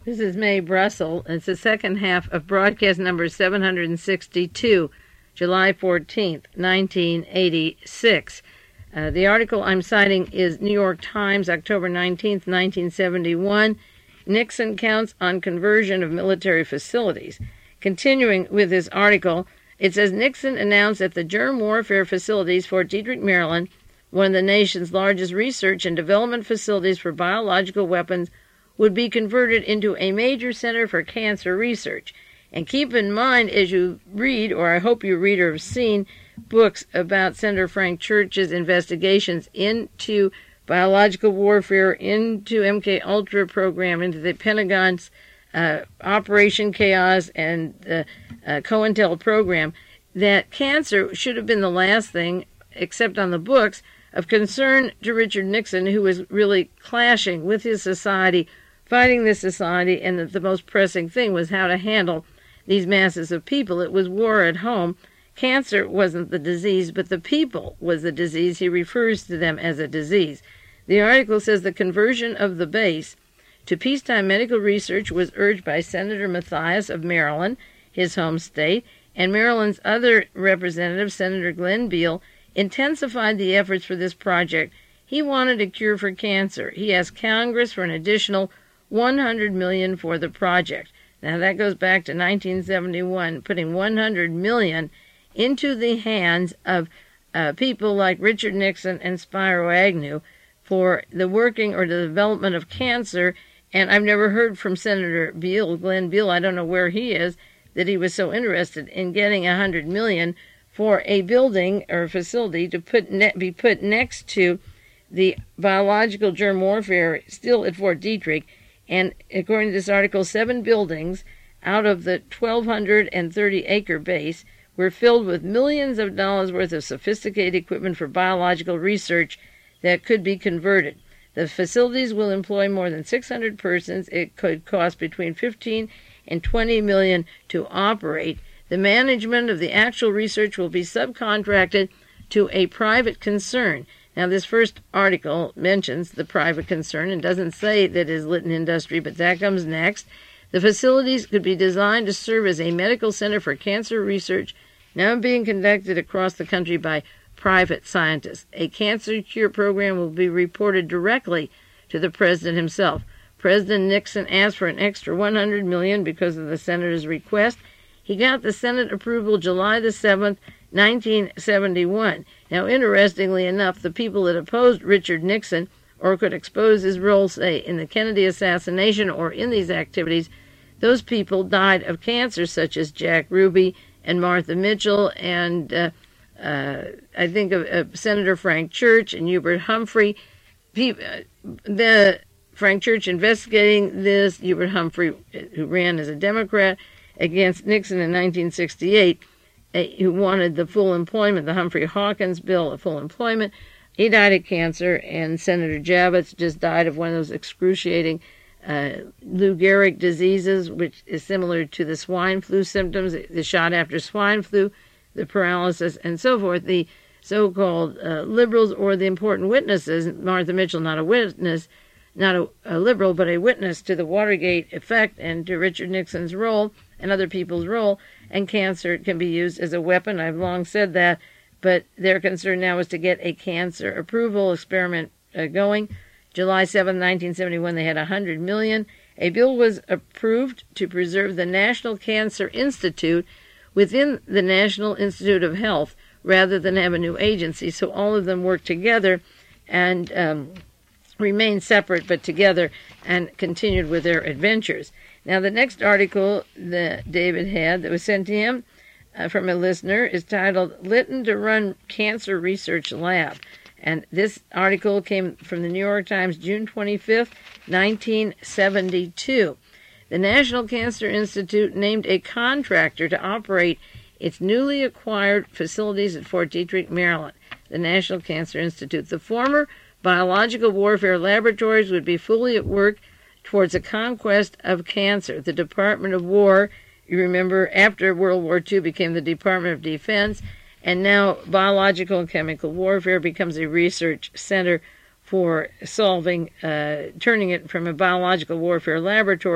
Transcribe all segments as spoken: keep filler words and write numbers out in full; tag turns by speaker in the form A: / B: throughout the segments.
A: This is Mae Brussel. It's the second half of broadcast number seven hundred sixty-two, July fourteenth, nineteen eighty-six. Uh, the article I'm citing is New York Times, October nineteenth, nineteen seventy-one. Nixon counts on conversion of military facilities. Continuing with this article, it says Nixon announced that the germ warfare facilities, Fort Detrick, Maryland, one of the nation's largest research and development facilities for biological weapons, would be converted into a major center for cancer research. And keep in mind as you read, or I hope you read or have seen, books about Senator Frank Church's investigations into biological warfare, into M K Ultra program, into the Pentagon's uh, Operation Chaos and the uh, COINTEL program, that cancer should have been the last thing, except on the books, of concern to Richard Nixon, who was really clashing with his society, fighting this society, and that the most pressing thing was how to handle these masses of people. It was war at home. Cancer wasn't the disease, but the people was the disease. He refers to them as a disease. The article says the conversion of the base to peacetime medical research was urged by Senator Mathias of Maryland, his home state, and Maryland's other representative, Senator Glenn Beall, intensified the efforts for this project. He wanted a cure for cancer. He asked Congress for an additional one hundred million dollars for the project. Now that goes back to nineteen seventy-one, putting one hundred million dollars into the hands of uh, people like Richard Nixon and Spiro Agnew for the working or the development of cancer. And I've never heard from Senator Beall, Glenn Beall, I don't know where he is, that he was so interested in getting one hundred million dollars for a building or a facility to put ne- be put next to the biological germ warfare still at Fort Detrick. And according to this article, seven buildings out of the twelve thirty acre base were filled with millions of dollars worth of sophisticated equipment for biological research that could be converted. The facilities will employ more than six hundred persons. It could cost between fifteen and twenty million to operate. The management of the actual research will be subcontracted to a private concern. Now, this first article mentions the private concern and doesn't say that it is Litton Industry, but that comes next. The facilities could be designed to serve as a medical center for cancer research now being conducted across the country by private scientists. A cancer cure program will be reported directly to the president himself. President Nixon asked for an extra one hundred million dollars because of the senator's request. He got the Senate approval July the seventh, nineteen seventy-one. Now, interestingly enough, the people that opposed Richard Nixon or could expose his role, say, in the Kennedy assassination or in these activities, those people died of cancer, such as Jack Ruby and Martha Mitchell, and uh, uh, I think of uh, Senator Frank Church and Hubert Humphrey. He, uh, the Frank Church investigating this, Hubert Humphrey, who ran as a Democrat against Nixon in nineteen sixty-eight, who wanted the full employment, the Humphrey-Hawkins bill of full employment. He died of cancer, and Senator Javits just died of one of those excruciating uh, Lou Gehrig diseases, which is similar to the swine flu symptoms, the shot after swine flu, the paralysis, and so forth. The so-called uh, liberals or the important witnesses, Martha Mitchell, not a witness, not a, a liberal, but a witness to the Watergate effect and to Richard Nixon's role and other people's role, and cancer can be used as a weapon. I've long said that, but their concern now is to get a cancer approval experiment uh, going. July seventh, nineteen seventy-one, they had one hundred million dollars. A bill was approved to preserve the National Cancer Institute within the National Institute of Health rather than have a new agency, so all of them work together and um, remain separate but together and continued with their adventures. Now, the next article that David had that was sent to him uh, from a listener is titled Litton to Run Cancer Research Lab. And this article came from the New York Times, June twenty-fifth, nineteen seventy-two. The National Cancer Institute named a contractor to operate its newly acquired facilities at Fort Detrick, Maryland. The National Cancer Institute. The former biological warfare laboratories would be fully at work towards the conquest of cancer. The Department of War, you remember, after World War Two became the Department of Defense, and now biological and chemical warfare becomes a research center for solving, uh, turning it from a biological warfare laboratory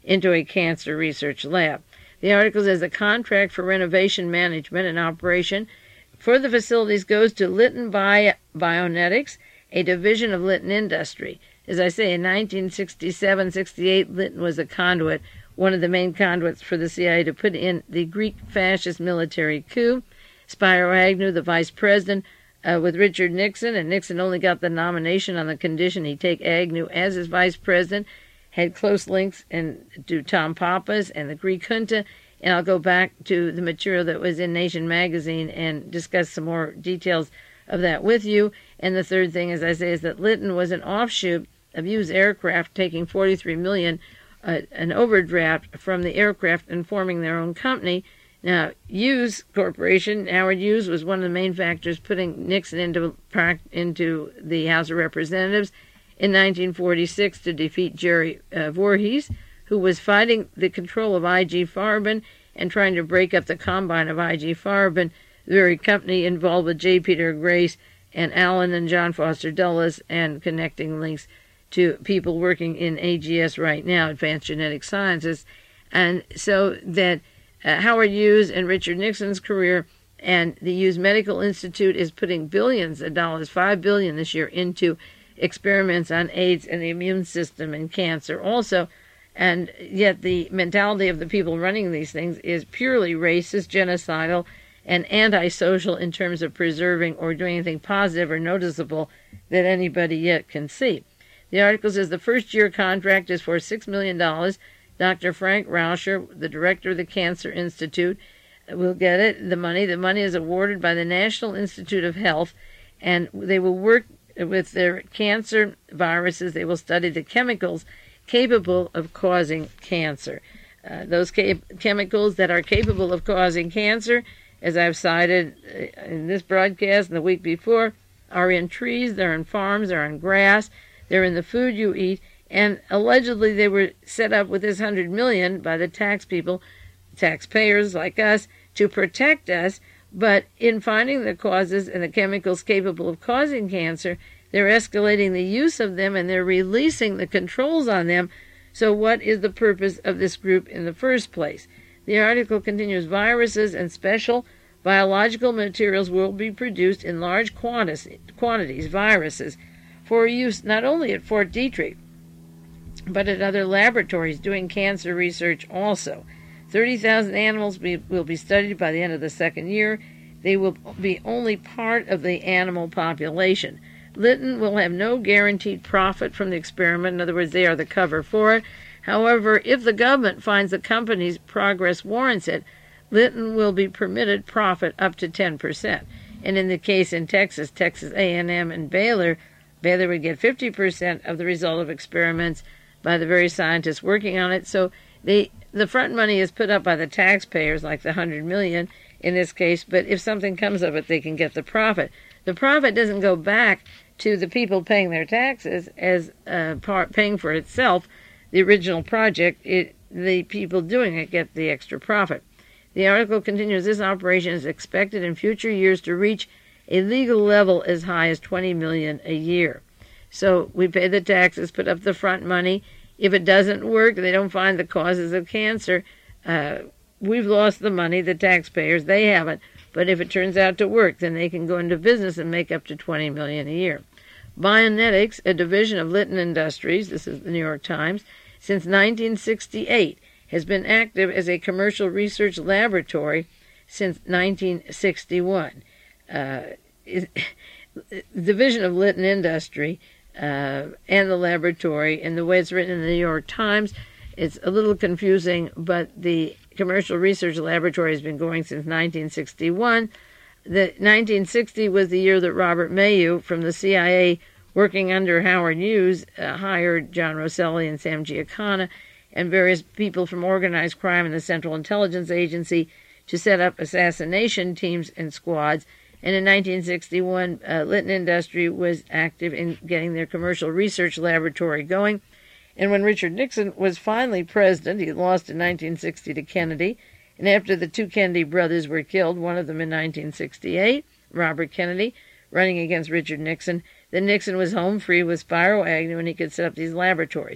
A: into a cancer research lab. The article says the contract for renovation management and operation for the facilities goes to Litton Bio- Bionetics, a division of Litton Industry. As I say, in nineteen sixty-seven sixty-eight, Litton was a conduit, one of the main conduits for the C I A to put in the Greek fascist military coup. Spiro Agnew, the vice president, uh, with Richard Nixon, and Nixon only got the nomination on the condition he take Agnew as his vice president, had close links and to Tom Papas and the Greek junta. And I'll go back to the material that was in Nation magazine and discuss some more details of that with you. And the third thing, as I say, is that Litton was an offshoot of Hughes Aircraft, taking forty-three million dollars, uh, an overdraft from the aircraft, and forming their own company. Now, Hughes Corporation, Howard Hughes, was one of the main factors putting Nixon into into the House of Representatives in nineteen forty-six to defeat Jerry uh, Voorhees, who was fighting the control of I G Farben and trying to break up the combine of I G Farben, the very company involved with J. Peter Grace and Allen and John Foster Dulles, and connecting links to people working in A G S right now, Advanced Genetic Sciences. And so that uh, Howard Hughes and Richard Nixon's career, and the Hughes Medical Institute is putting billions of dollars, five billion dollars this year, into experiments on AIDS and the immune system and cancer also. And yet the mentality of the people running these things is purely racist, genocidal, and antisocial in terms of preserving or doing anything positive or noticeable that anybody yet can see. The article says the first-year contract is for six million dollars. Doctor Frank Rauscher, the director of the Cancer Institute, will get it, the money. The money is awarded by the National Institute of Health, and they will work with their cancer viruses. They will study the chemicals capable of causing cancer. Uh, those ca- chemicals that are capable of causing cancer, as I've cited in this broadcast and the week before, are in trees, they're in farms, they're in grass, they're in the food you eat, and allegedly they were set up with this hundred million by the tax people, taxpayers like us, to protect us, but in finding the causes and the chemicals capable of causing cancer, they're escalating the use of them, and they're releasing the controls on them. So what is the purpose of this group in the first place? The article continues, viruses and special biological materials will be produced in large quantities, quantities, viruses, for use not only at Fort Detrick, but at other laboratories doing cancer research also. thirty thousand animals be, will be studied by the end of the second year. They will be only part of the animal population. Litton will have no guaranteed profit from the experiment. In other words, they are the cover for it. However, if the government finds the company's progress warrants it, Litton will be permitted profit up to ten percent. And in the case in Texas, Texas A and M and Baylor, Baylor would get fifty percent of the result of experiments by the very scientists working on it. So they, the front money is put up by the taxpayers, like the hundred million in this case, but if something comes of it, they can get the profit. The profit doesn't go back to the people paying their taxes as uh, part, paying for itself, the original project. It, the people doing it get the extra profit. The article continues, this operation is expected in future years to reach a legal level as high as twenty million dollars a year. So we pay the taxes, put up the front money. If it doesn't work, they don't find the causes of cancer, uh, we've lost the money, the taxpayers, they haven't. But if it turns out to work, then they can go into business and make up to twenty million dollars a year. Bionetics, a division of Litton Industries, this is the New York Times, since nineteen sixty-eight, has been active as a commercial research laboratory since nineteen sixty-one. Uh, is, division of Litton Industry uh, and the laboratory, and the way it's written in the New York Times, it's a little confusing, but the commercial research laboratory has been going since nineteen sixty-one. The nineteen sixty was the year that Robert Mayu from the C I A, working under Howard Hughes, uh, hired John Rosselli and Sam Giancana and various people from organized crime and the Central Intelligence Agency to set up assassination teams and squads. And in nineteen sixty-one, uh, Litton Industry was active in getting their commercial research laboratory going. And when Richard Nixon was finally president, he lost in nineteen sixty to Kennedy. And after the two Kennedy brothers were killed, one of them in nineteen sixty-eight, Robert Kennedy, running against Richard Nixon, then Nixon was home free with Spiro Agnew, and he could set up these laboratories.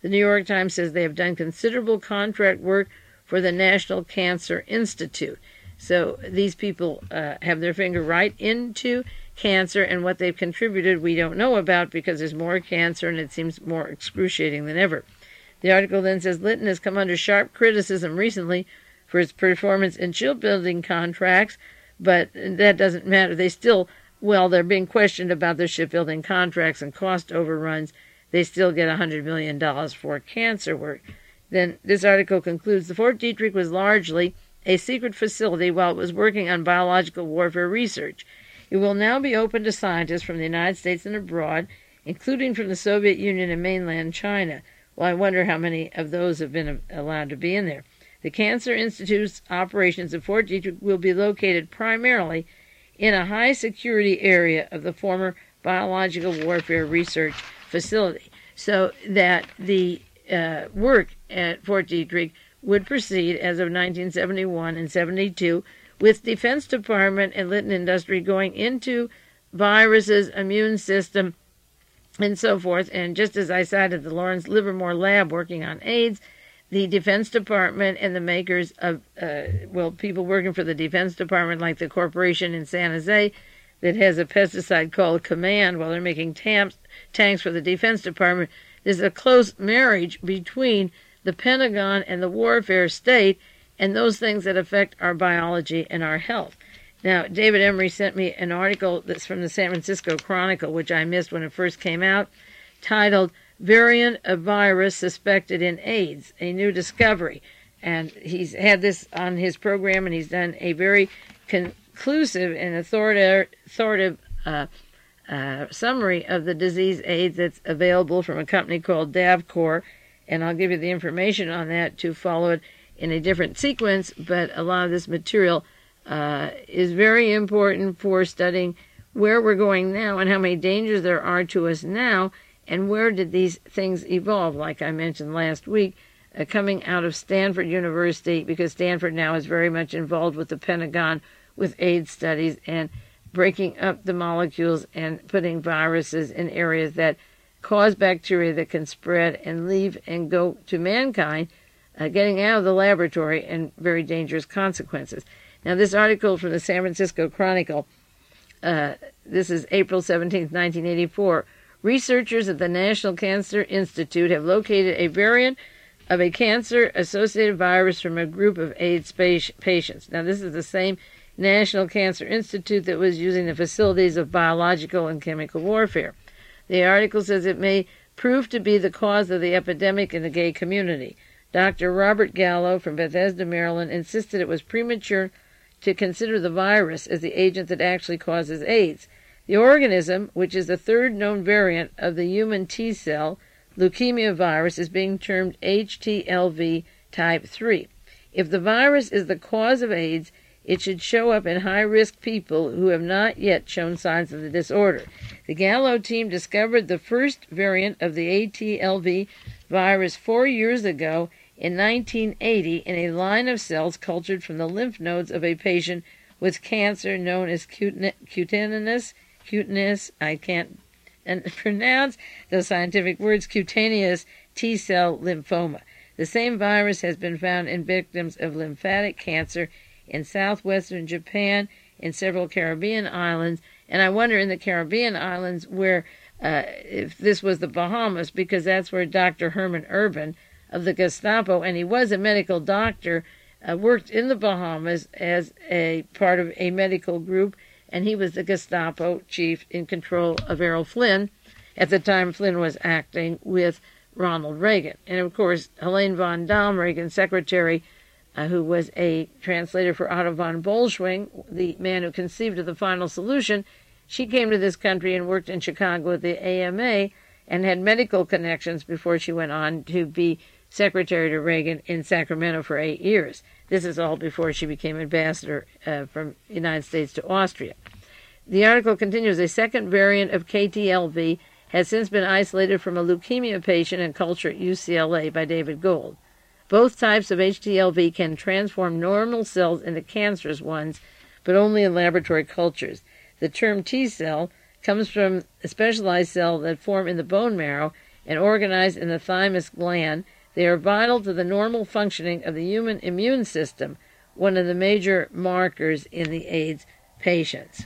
A: The New York Times says they have done considerable contract work for the National Cancer Institute. So these people uh, have their finger right into cancer, and what they've contributed we don't know about because there's more cancer and it seems more excruciating than ever. The article then says Lytton has come under sharp criticism recently for its performance in shipbuilding contracts, but that doesn't matter. They still, well, they're being questioned about their shipbuilding contracts and cost overruns. They still get one hundred million dollars for cancer work. Then this article concludes, the Fort Detrick was largely a secret facility while it was working on biological warfare research. It will now be open to scientists from the United States and abroad, including from the Soviet Union and mainland China. Well, I wonder how many of those have been allowed to be in there. The Cancer Institute's operations at Fort Detrick will be located primarily in a high-security area of the former biological warfare research facility, so that the uh, work at Fort Detrick would proceed as of nineteen seventy-one and seventy-two, with Defense Department and Lytton Industry going into viruses, immune system, and so forth. And just as I cited the Lawrence Livermore Lab working on AIDS, the Defense Department and the makers of, uh, well, people working for the Defense Department, like the corporation in San Jose that has a pesticide called Command, while they're making tam- tanks for the Defense Department, there's a close marriage between the Pentagon and the warfare state and those things that affect our biology and our health. Now, David Emery sent me an article that's from the San Francisco Chronicle, which I missed when it first came out, titled Variant of Virus Suspected in AIDS, a New Discovery. And he's had this on his program, and he's done a very conclusive and authoritative uh, uh, summary of the disease AIDS that's available from a company called Davcor. And I'll give you the information on that to follow it in a different sequence, but a lot of this material uh, is very important for studying where we're going now and how many dangers there are to us now, and where did these things evolve, like I mentioned last week, uh, coming out of Stanford University, because Stanford now is very much involved with the Pentagon with AIDS studies and breaking up the molecules and putting viruses in areas that cause bacteria that can spread and leave and go to mankind, uh, getting out of the laboratory, and very dangerous consequences. Now, this article from the San Francisco Chronicle, uh, this is April seventeenth, nineteen eighty-four. Researchers at the National Cancer Institute have located a variant of a cancer-associated virus from a group of AIDS patients. Now, this is the same National Cancer Institute that was using the facilities of biological and chemical warfare. The article says it may prove to be the cause of the epidemic in the gay community. Doctor Robert Gallo from Bethesda, Maryland, insisted it was premature to consider the virus as the agent that actually causes AIDS. The organism, which is the third known variant of the human T-cell leukemia virus, is being termed H T L V type three. If the virus is the cause of AIDS, it should show up in high-risk people who have not yet shown signs of the disorder. The Gallo team discovered the first variant of the A T L V virus four years ago in nineteen eighty in a line of cells cultured from the lymph nodes of a patient with cancer known as cutaneous, cutaneous, I can't pronounce those scientific words, cutaneous T-cell lymphoma. The same virus has been found in victims of lymphatic cancer in southwestern Japan, in several Caribbean islands, and I wonder in the Caribbean islands where, uh, if this was the Bahamas, because that's where Doctor Herman Urban of the Gestapo, and he was a medical doctor, uh, worked in the Bahamas as a part of a medical group, and he was the Gestapo chief in control of Errol Flynn. At the time, Flynn was acting with Ronald Reagan. And, of course, Helene von Dahm, Reagan's secretary, Uh, who was a translator for Otto von Bolschwing, the man who conceived of the final solution, she came to this country and worked in Chicago at the A M A and had medical connections before she went on to be secretary to Reagan in Sacramento for eight years. This is all before she became ambassador uh, from the United States to Austria. The article continues, a second variant of K T L V has since been isolated from a leukemia patient in culture at U C L A by David Gold. Both types of H T L V can transform normal cells into cancerous ones, but only in laboratory cultures. The term T-cell comes from a specialized cell that form in the bone marrow and organized in the thymus gland. They are vital to the normal functioning of the human immune system, one of the major markers in the AIDS patients.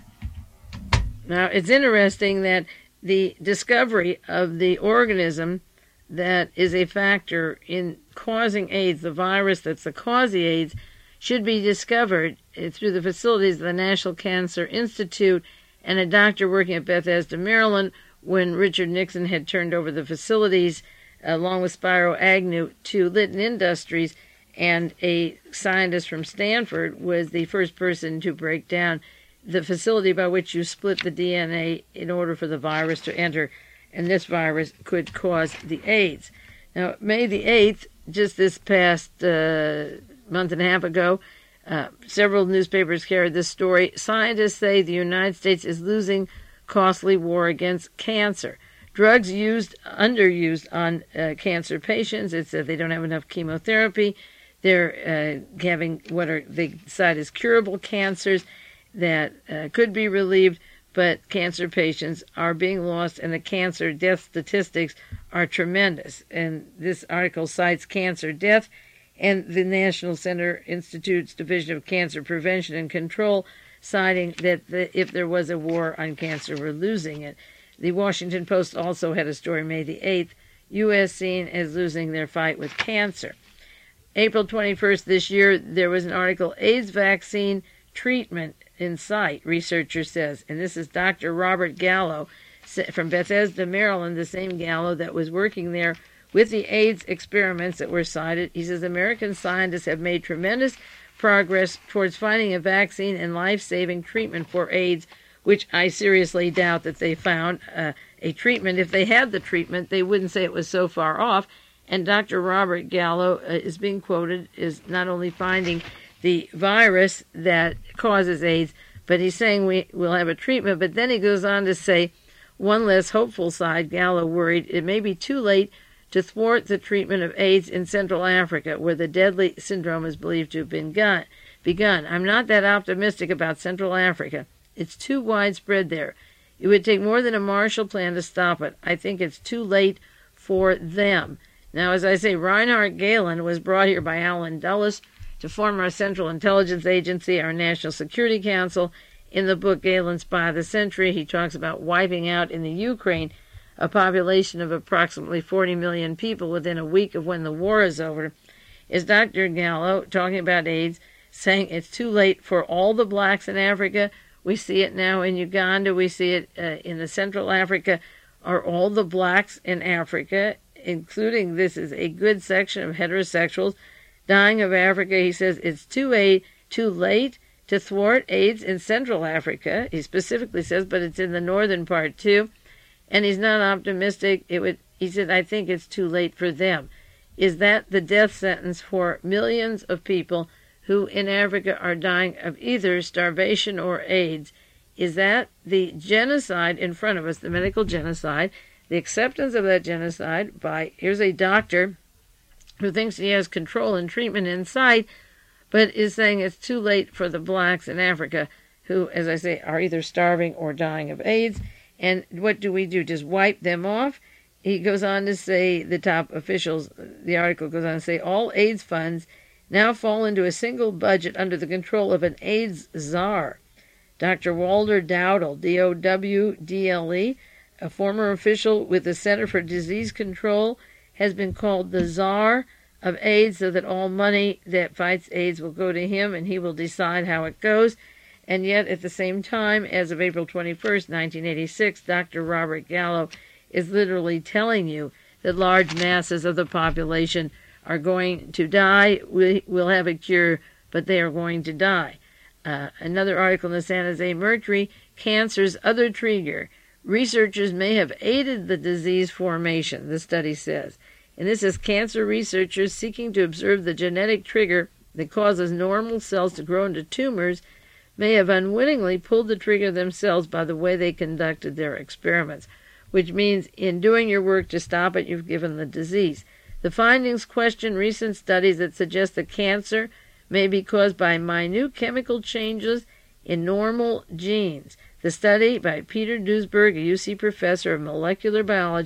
A: Now, it's interesting that the discovery of the organism that is a factor in causing AIDS, the virus that's the cause of AIDS, should be discovered through the facilities of the National Cancer Institute and a doctor working at Bethesda, Maryland, when Richard Nixon had turned over the facilities, along with Spiro Agnew, to Litton Industries, and a scientist from Stanford was the first person to break down the facility by which you split the D N A in order for the virus to enter, and this virus could cause the AIDS. Now, May the eighth, just this past uh, month and a half ago, uh, several newspapers carried this story. Scientists say the United States is losing costly war against cancer. Drugs used, underused on uh, cancer patients. It's that they don't have enough chemotherapy. They're uh, having what are they cite as curable cancers that uh, could be relieved, but cancer patients are being lost, and the cancer death statistics are tremendous. And this article cites cancer death and the National Center Institute's Division of Cancer Prevention and Control, citing that the, if there was a war on cancer, we're losing it. The Washington Post also had a story May the eighth, U S seen as losing their fight with cancer. April twenty-first this year, there was an article, AIDS vaccine treatment in sight, researcher says. And this is Doctor Robert Gallo from Bethesda, Maryland, the same Gallo that was working there with the AIDS experiments that were cited. He says American scientists have made tremendous progress towards finding a vaccine and life-saving treatment for AIDS, which I seriously doubt that they found uh, a treatment. If they had the treatment, they wouldn't say it was so far off. And Doctor Robert Gallo uh, is being quoted as not only finding the virus that causes AIDS, but he's saying we will have a treatment. But then he goes on to say, one less hopeful side, Gallo worried, it may be too late to thwart the treatment of AIDS in Central Africa, where the deadly syndrome is believed to have been gun, begun. I'm not that optimistic about Central Africa. It's too widespread there. It would take more than a Marshall Plan to stop it. I think it's too late for them. Now, as I say, Reinhard Gehlen was brought here by Alan Dulles to form our Central Intelligence Agency, our National Security Council. In the book Gehlen Spy of the Century, he talks about wiping out in the Ukraine a population of approximately forty million people within a week of when the war is over. Is Doctor Gallo talking about AIDS, saying it's too late for all the blacks in Africa? We see it now in Uganda. We see it uh, in the Central Africa. Are all the blacks in Africa, including this is a good section of heterosexuals, dying of Africa? He says it's too, a, too late to thwart AIDS in Central Africa. He specifically says, but it's in the northern part too. And he's not optimistic. It would. He said, I think it's too late for them. Is that the death sentence for millions of people who in Africa are dying of either starvation or AIDS? Is that the genocide in front of us, the medical genocide, the acceptance of that genocide by, here's a doctor who thinks he has control and treatment in sight, but is saying it's too late for the blacks in Africa who, as I say, are either starving or dying of AIDS. And what do we do? Just wipe them off? He goes on to say, the top officials, the article goes on to say, all AIDS funds now fall into a single budget under the control of an AIDS czar. Doctor Walter Dowdle, D O W D L E, a former official with the Center for Disease Control, has been called the czar of AIDS, so that all money that fights AIDS will go to him and he will decide how it goes. And yet, at the same time, as of April twenty-first, nineteen eighty-six, Doctor Robert Gallo is literally telling you that large masses of the population are going to die. We will have a cure, but they are going to die. Uh, another article in the San Jose Mercury, cancer's other trigger. Researchers may have aided the disease formation, the study says. And this is cancer researchers seeking to observe the genetic trigger that causes normal cells to grow into tumors may have unwittingly pulled the trigger themselves by the way they conducted their experiments, which means in doing your work to stop it, you've given the disease. The findings question recent studies that suggest that cancer may be caused by minute chemical changes in normal genes. The study by Peter Duesberg, a U C professor of molecular biology,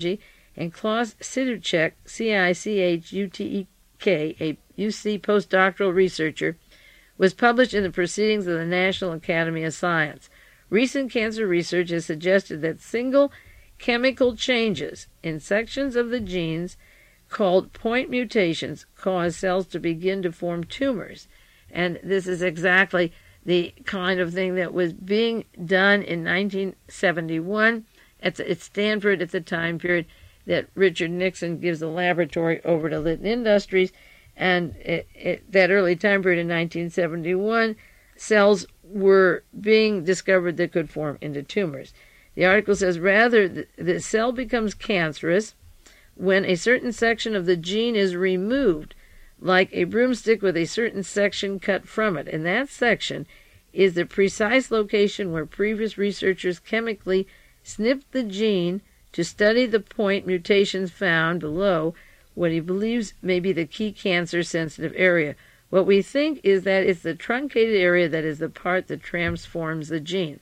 A: and Klaus Cichuk, C I C H U T E K, a U C postdoctoral researcher, was published in the Proceedings of the National Academy of Science. Recent cancer research has suggested that single chemical changes in sections of the genes called point mutations cause cells to begin to form tumors. And this is exactly the kind of thing that was being done in nineteen seventy-one at, at Stanford at the time period that Richard Nixon gives the laboratory over to Litton Industries. And it, it, that early time period in nineteen seventy-one, cells were being discovered that could form into tumors. The article says, rather, the, the cell becomes cancerous when a certain section of the gene is removed, like a broomstick with a certain section cut from it. And that section is the precise location where previous researchers chemically snipped the gene to study the point mutations found below what he believes may be the key cancer-sensitive area. What we think is that it's the truncated area that is the part that transforms the gene.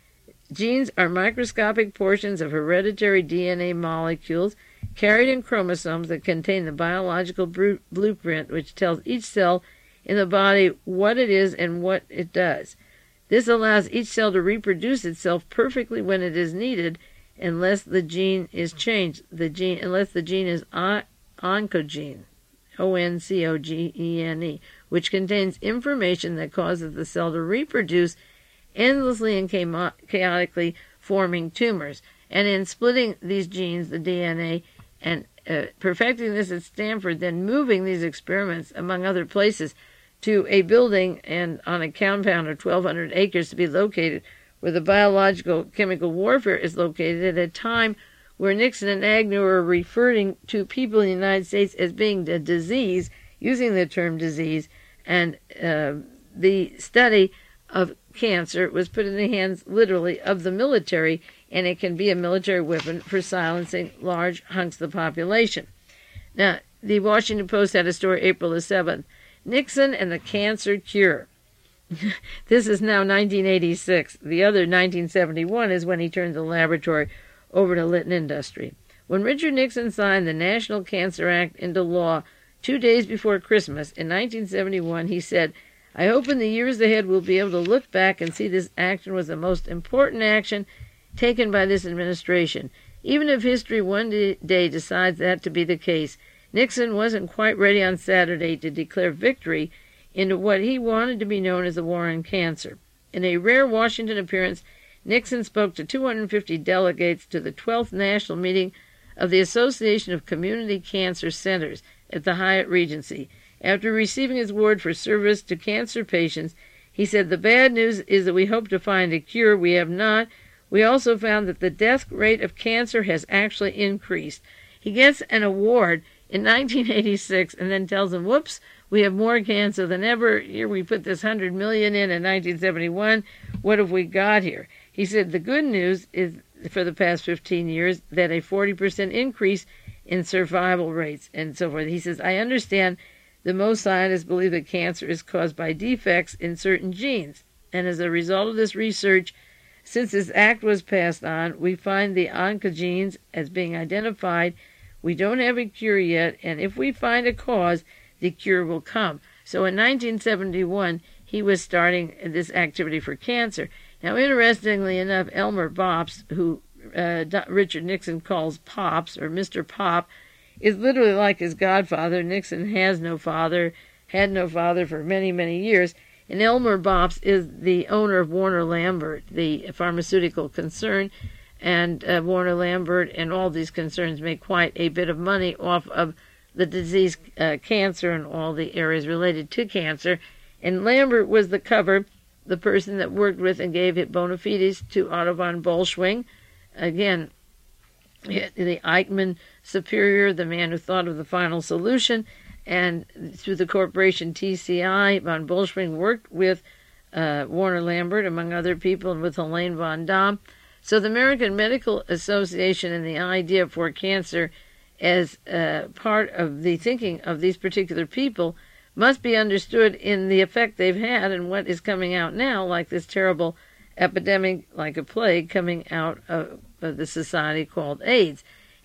A: Genes are microscopic portions of hereditary D N A molecules carried in chromosomes that contain the biological blueprint which tells each cell in the body what it is and what it does. This allows each cell to reproduce itself perfectly when it is needed, unless the gene is changed. The gene, unless the gene is on, oncogene, O N C O G E N E, which contains information that causes the cell to reproduce endlessly and chaotically, forming tumors. And in splitting these genes, the D N A, and uh, perfecting this at Stanford, then moving these experiments, among other places, to a building and on a compound of twelve hundred acres to be located where the biological chemical warfare is located at a time where Nixon and Agnew are referring to people in the United States as being a disease, using the term disease, and uh, the study of cancer was put in the hands, literally, of the military, and it can be a military weapon for silencing large hunks of the population. Now, the Washington Post had a story April the seventh, Nixon and the Cancer Cure. This is now nineteen eighty-six. The other nineteen seventy-one is when he turned the laboratory over to Litton Industry. When Richard Nixon signed the National Cancer Act into law two days before Christmas in nineteen seventy-one, he said, I hope in the years ahead we'll be able to look back and see this action was the most important action taken by this administration. Even if history one day decides that to be the case, Nixon wasn't quite ready on Saturday to declare victory into what he wanted to be known as the war on cancer. In a rare Washington appearance, Nixon spoke to two hundred fifty delegates to the twelfth National Meeting of the Association of Community Cancer Centers at the Hyatt Regency. After receiving his award for service to cancer patients, he said, the bad news is that we hope to find a cure. We have not. We also found that the death rate of cancer has actually increased. He gets an award in nineteen eighty-six and then tells them, whoops, we have more cancer than ever. Here we put this one hundred million dollars in in nineteen seventy-one. What have we got here? He said the good news is, for the past fifteen years, that a forty percent increase in survival rates and so forth. He says, I understand that most scientists believe that cancer is caused by defects in certain genes. And as a result of this research, since this act was passed on, we find the oncogenes as being identified. We don't have a cure yet, and if we find a cause, the cure will come. So in nineteen seventy-one, he was starting this activity for cancer. Now, interestingly enough, Elmer Bops, who uh, Richard Nixon calls Pops, or Mister Pop, is literally like his godfather. Nixon has no father, had no father for many, many years. And Elmer Bops is the owner of Warner Lambert, the pharmaceutical concern. And uh, Warner Lambert and all these concerns make quite a bit of money off of the disease uh, cancer and all the areas related to cancer. And Lambert was the cover, the person that worked with and gave it bona fides to Otto von Bolschwing. Again, the Eichmann superior, the man who thought of the final solution. And through the corporation T C I, von Bolschwing worked with uh, Warner Lambert, among other people, and with Helene von Dahm. So the American Medical Association and the idea for cancer as uh, part of the thinking of these particular people must be understood in the effect they've had and what is coming out now, like this terrible epidemic, like a plague, coming out of, of the society called AIDS.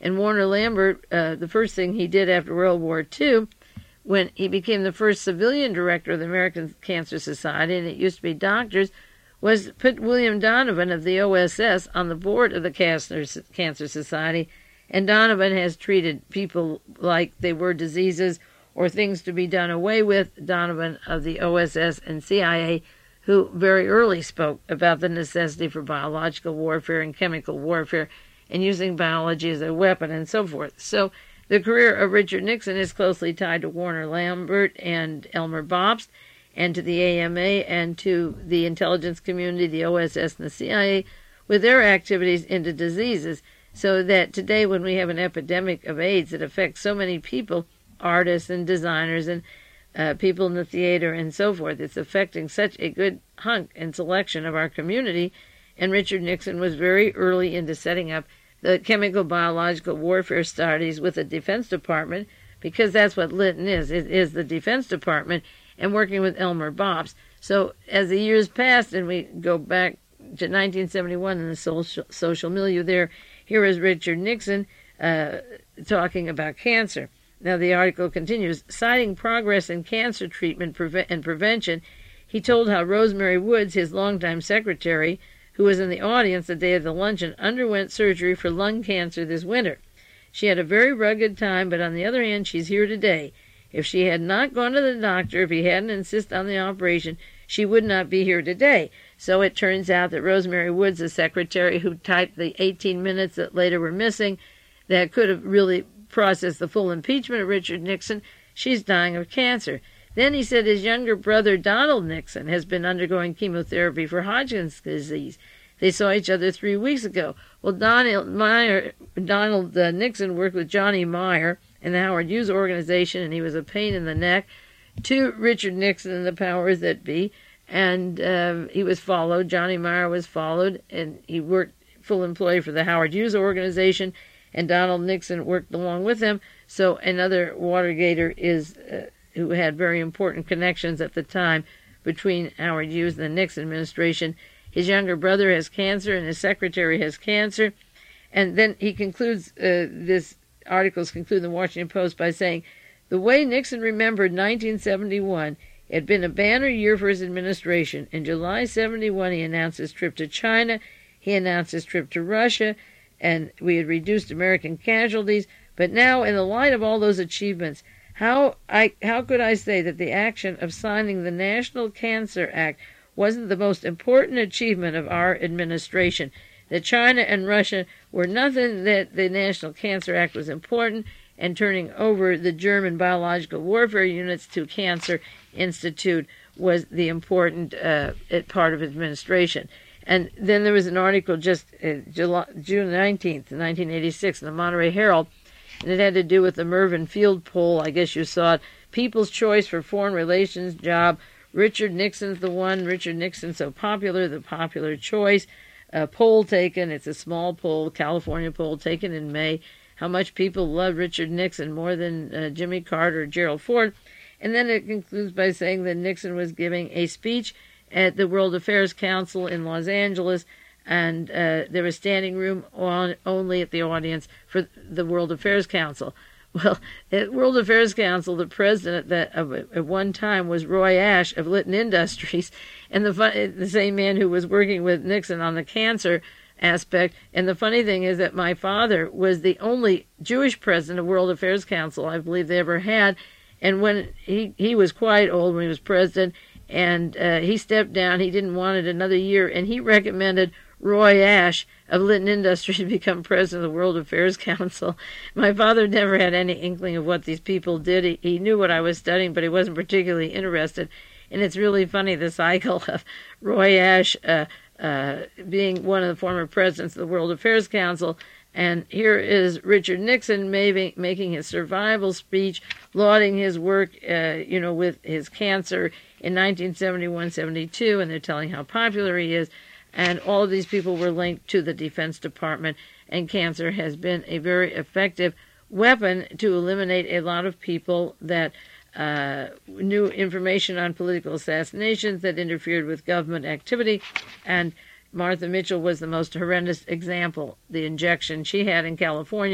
A: And Warner Lambert, uh, the first thing he did after World War Two, when he became the first civilian director of the American Cancer Society, and it used to be doctors, was put William Donovan of the O S S on the board of the Cancer Society, and Donovan has treated people like they were diseases or things to be done away with. Donovan of the O S S and C I A, who very early spoke about the necessity for biological warfare and chemical warfare and using biology as a weapon and so forth. So the career of Richard Nixon is closely tied to Warner Lambert and Elmer Bobst, and to the A M A and to the intelligence community, the O S S and the C I A, with their activities into diseases, so that today when we have an epidemic of AIDS that affects so many people, artists and designers and uh, people in the theater and so forth, it's affecting such a good hunk and selection of our community. And Richard Nixon was very early into setting up the chemical biological warfare studies with the Defense Department, because that's what Lytton is. It is the Defense Department, and working with Elmer Bobst. So as the years passed and we go back to nineteen seventy-one in the social, social milieu there, here is Richard Nixon uh, talking about cancer. Now the article continues, citing progress in cancer treatment preve- and prevention, he told how Rosemary Woods, his longtime secretary, who was in the audience the day of the luncheon, underwent surgery for lung cancer this winter. She had a very rugged time, but on the other hand, she's here today. If she had not gone to the doctor, if he hadn't insisted on the operation, she would not be here today. So it turns out that Rosemary Woods, the secretary who typed the eighteen minutes that later were missing, that could have really processed the full impeachment of Richard Nixon, she's dying of cancer. Then he said his younger brother, Donald Nixon, has been undergoing chemotherapy for Hodgkin's disease. They saw each other three weeks ago. Well, Donald, Meyer, Donald uh, Nixon worked with Johnny Meyer in the Howard Hughes organization, and he was a pain in the neck to Richard Nixon and the powers that be. And uh, he was followed. Johnny Meyer was followed, and he worked full employee for the Howard Hughes organization, and Donald Nixon worked along with him. So another Watergator is uh, who had very important connections at the time between Howard Hughes and the Nixon administration. His younger brother has cancer, and his secretary has cancer. And then he concludes, uh, this articles conclude in the Washington Post by saying, the way Nixon remembered nineteen seventy-one, it had been a banner year for his administration. In July seventy-one, he announced his trip to China. He announced his trip to Russia, and we had reduced American casualties. But now, in the light of all those achievements, how I how could I say that the action of signing the National Cancer Act wasn't the most important achievement of our administration? That China and Russia were nothing, that the National Cancer Act was important, and turning over the German biological warfare units to Cancer Institute was the important uh, part of administration. And then there was an article just uh, July, June nineteenth, nineteen eighty-six, in the Monterey Herald, and it had to do with the Mervyn Field poll. I guess you saw it. People's Choice for Foreign Relations Job. Richard Nixon's the one. Richard Nixon's so popular, the popular choice. A poll taken, it's a small poll, California poll taken in May, how much people love Richard Nixon more than uh, Jimmy Carter or Gerald Ford. And then it concludes by saying that Nixon was giving a speech at the World Affairs Council in Los Angeles, and uh, there was standing room on, only at the audience for the World Affairs Council. Well, at World Affairs Council, the president that of, at one time was Roy Ash of Litton Industries, and the the same man who was working with Nixon on the cancer aspect. And the funny thing is that my father was the only Jewish president of World Affairs Council I believe they ever had. And when he, he was quite old when he was president, and uh, he stepped down, he didn't want it another year, and he recommended Roy Ash of Litton Industries to become president of the World Affairs Council. My father never had any inkling of what these people did. He, he knew what I was studying, but he wasn't particularly interested. And it's really funny, the cycle of Roy Ash uh, uh, being one of the former presidents of the World Affairs Council. And here is Richard Nixon maybe making his survival speech, lauding his work, uh, you know, with his cancer in nineteen seventy-one seventy-two, and they're telling how popular he is. And all of these people were linked to the Defense Department, and cancer has been a very effective weapon to eliminate a lot of people that uh, knew information on political assassinations, that interfered with government activity. And Martha Mitchell was the most horrendous example. The injection she had in California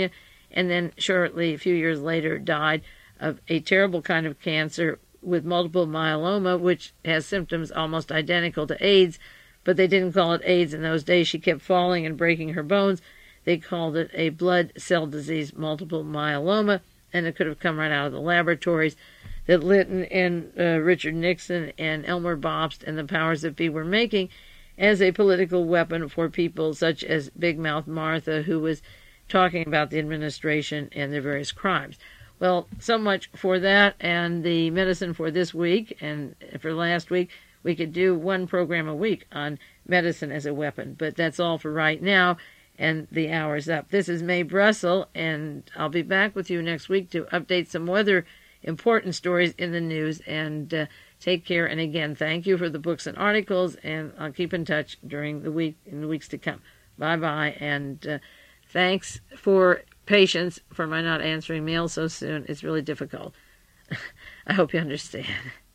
A: and then shortly, a few years later, died of a terrible kind of cancer with multiple myeloma, which has symptoms almost identical to AIDS, but they didn't call it AIDS in those days. She kept falling and breaking her bones. They called it a blood cell disease, multiple myeloma, and it could have come right out of the laboratories that Lytton and uh, Richard Nixon and Elmer Bobst and the powers that be were making as a political weapon for people such as Big Mouth Martha, who was talking about the administration and their various crimes. Well, so much for that and the medicine for this week. And for last week, we could do one program a week on medicine as a weapon. But that's all for right now, and the hour's up. This is Mae Brussel, and I'll be back with you next week to update some other important stories in the news. And uh, take care. And again, thank you for the books and articles, and I'll keep in touch during the week, in the weeks to come. Bye-bye, and uh, thanks for patience for my not answering mail so soon. It's really difficult. I hope you understand.